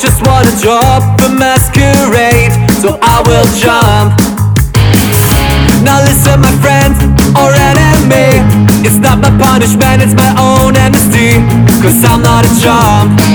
just wanna drop the masquerade, so I will jump. Now listen my friend or enemy, it's not my punishment, it's my own amnesty. Cause I'm not a chump.